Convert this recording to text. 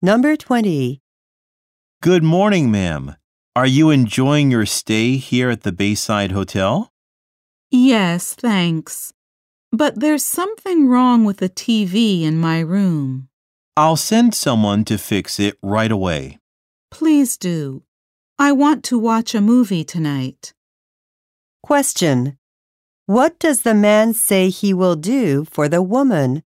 Number 20. Good morning, ma'am. Are you enjoying your stay here at the Bayside Hotel? Yes, thanks. But there's something wrong with the TV in my room. I'll send someone to fix it right away. Please do. I want to watch a movie tonight. Question. What does the man say he will do for the woman